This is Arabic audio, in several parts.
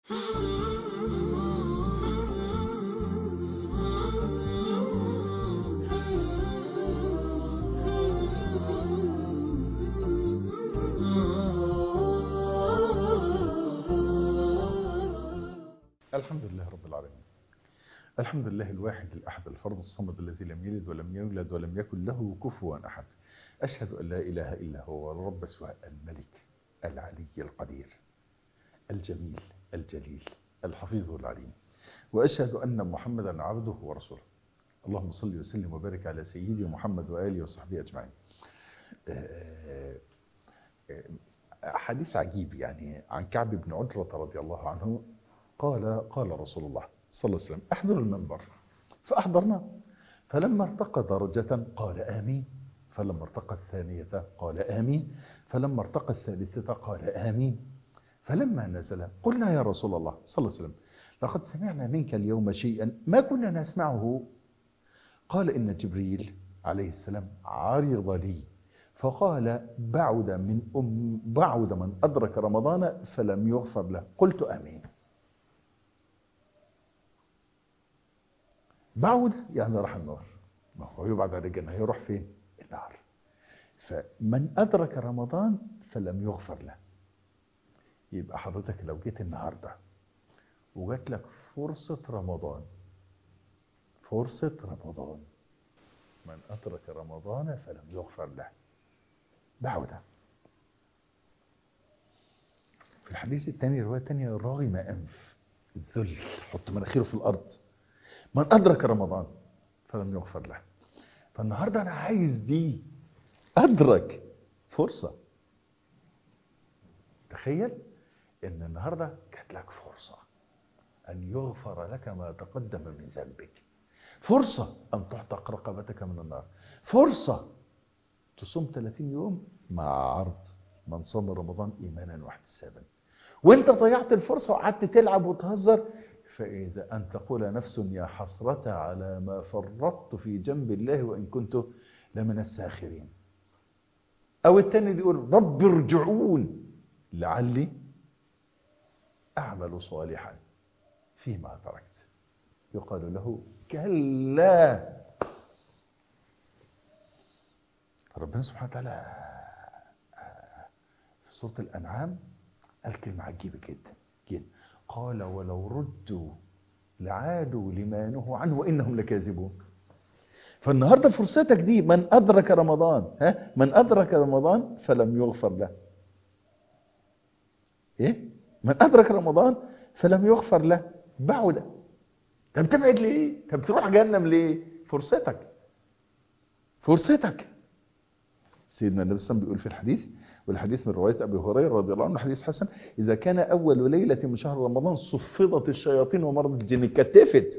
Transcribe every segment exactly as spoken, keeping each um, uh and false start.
الحمد لله رب العالمين. الحمد لله الواحد الأحد الفرد الصمد الذي لم يلد ولم يولد ولم يكن له كفوا أحد. أشهد أن لا إله إلا هو الرب سواء الملك العلي القدير الجميل الجليل الحفيظ العليم، وأشهد أن محمدا عبده ورسوله. اللهم صل وسلم وبارك على سيدي محمد وآله وصحبه أجمعين. حديث عجيب يعني عن كعب بن عجرة رضي الله عنه قال قال رسول الله صلى الله عليه وسلم: احضروا المنبر، فأحضرناه، فلما ارتقى درجة قال آمين، فلما ارتقى الثانية قال آمين، فلما ارتقى الثالثة قال آمين، فلما نزل قلنا يا رسول الله صلى الله عليه وسلم: لقد سمعنا منك اليوم شيئا ما كنا نسمعه. قال: إن جبريل عليه السلام عرض لي فقال: بعد من أم بعد من أدرك رمضان فلم يغفر له. قلت آمين. بعد يعني راح النار، ما هو يبعد على الجنة، هيروح فين؟ النار. فمن أدرك رمضان فلم يغفر له. يبقى حضرتك لو جيت النهاردة وجات لك فرصة رمضان، فرصة رمضان، من أدرك رمضان فلم يغفر له. بعودة. في الحديث الثاني رواية ثانية: راغم أنف، الذل، حط مناخيره في الأرض، من أدرك رمضان فلم يغفر له. فالنهاردة أنا عايز دي، أدرك فرصة. تخيل إن النهاردة جات لك فرصة أن يغفر لك ما تقدم من ذنبك، فرصة أن تعتق رقبتك من النار، فرصة تصوم ثلاثين يوم مع عرض من صام رمضان إيمانا واحتسابا، وانت ضيعت الفرصة وقعدت تلعب وتهزر. فإذا أن تقول نفس يا حسرة على ما فرطت في جنب الله وإن كنت لمن الساخرين. أو الثاني بيقول: رب ارجعون لعلي أعمل صالحا فيما تركت. يقال له: كلا. ربنا سبحانه وتعالى في سورة الأنعام قال كلمة عجيبة جدا جدا، قال: ولو ردوا لعادوا لما نهوا عنه وإنهم لكاذبون. فالنهاردة فرصتك دي، من أدرك رمضان، ها من أدرك رمضان فلم يغفر له. إيه؟ من أدرك رمضان فلم يغفر له. بعد. طب تبعد ليه؟ طب تروح جهنم ليه؟ فرصتك، فرصتك. سيدنا النبي صلى الله عليه وسلم بيقول في الحديث، والحديث من رواية أبي هريرة رضي الله عنه حديث حسن: إذا كان أول ليلة من شهر رمضان صفدت الشياطين ومرض الجن، كتفت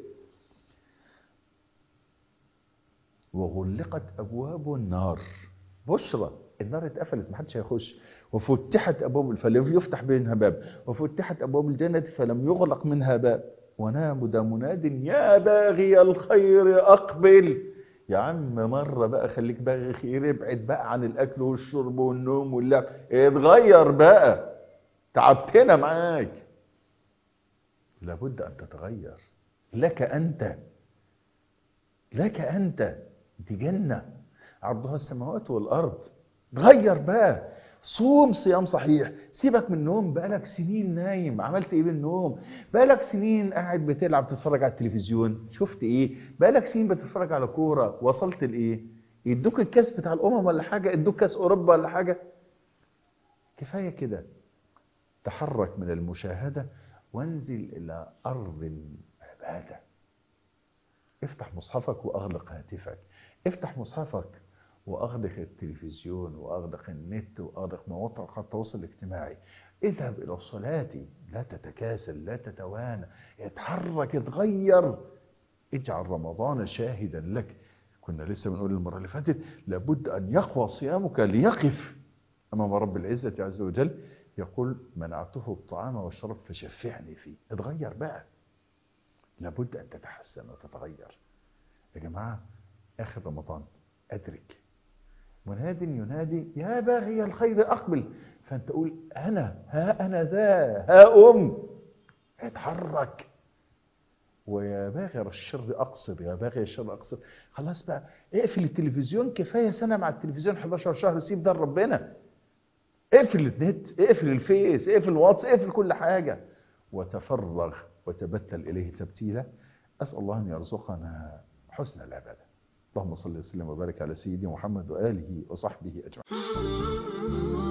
وغلقت أبواب النار، بشرى النار اتقفلت محدش هيخش، وفتحت أبواب فلم يفتح بينها باب، وفتحت أبواب الجنة فلم يغلق منها باب، ونادى مناد: يا باغي الخير أقبل. يا عم مرة بقى خليك باغي خير، ابعد بقى عن الأكل والشرب والنوم واللعب، اتغير بقى، تعبتنا معاك. لابد أن تتغير. لك أنت، لك أنت، دي جنة عرضها السماوات والأرض. تغير بقى، صوم صيام صحيح، سيبك من النوم. بقالك سنين نايم، عملت ايه بالنوم؟ بقالك سنين قاعد بتلعب تتفرج على التلفزيون، شفت ايه؟ بقالك سنين بتتفرج على كورة، وصلت لايه؟ يدوك الكاس بتاع الامم ولا حاجة؟ يدوك كاس اوروبا ولا حاجة؟ كفاية كده. تحرك من المشاهدة وانزل الى ارض العبادة. افتح مصحفك واغلق هاتفك، افتح مصحفك واغلق التلفزيون واغلق النت واغلق مواقع التواصل الاجتماعي. اذهب الى الصلاة، لا تتكاسل، لا تتوانى، اتحرك، اتغير. اجعل رمضان شاهدا لك. كنا لسه بنقول المرة اللي فاتت: لابد ان يقوى صيامك ليقف امام رب العزة عز وجل، يقول: منعته الطعام والشرب فشفعني فيه. اتغير بقى، لابد ان تتحسن وتتغير. يا جماعة آخر رمضان أدرك. مناد ينادي: يا باغي الخير أقبل. فأنت قول: أنا، ها أنا ذا، ها أم، اتحرك. ويا باغي الشر اقصر، يا باغي الشر اقصر. خلاص بقى اقفل التلفزيون، كفايه سنه مع التلفزيون، حداشر شهر، سيب ده لربنا. اقفل النت، اقفل الفيس، اقفل الواتس، اقفل كل حاجه، وتفرغ وتبتل اليه تبتيلا. اسال الله ان يرزقنا حسن العباده. اللهم صل وسلم وبارك على سيدنا محمد واله وصحبه اجمعين.